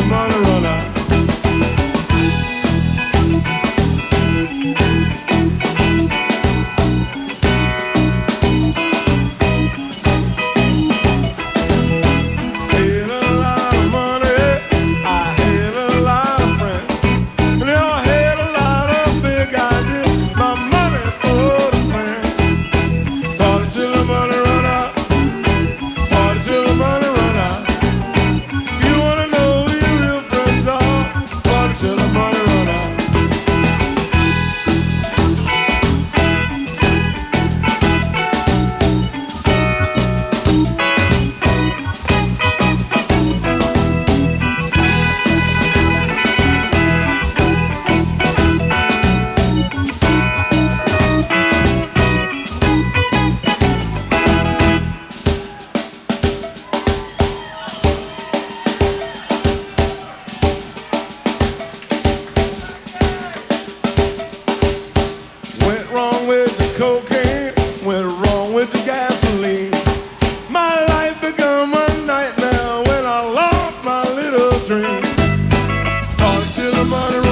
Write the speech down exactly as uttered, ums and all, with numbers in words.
money run out. Cocaine went wrong with the gasoline. My life become a nightmare when I lost my little dream. Party till the money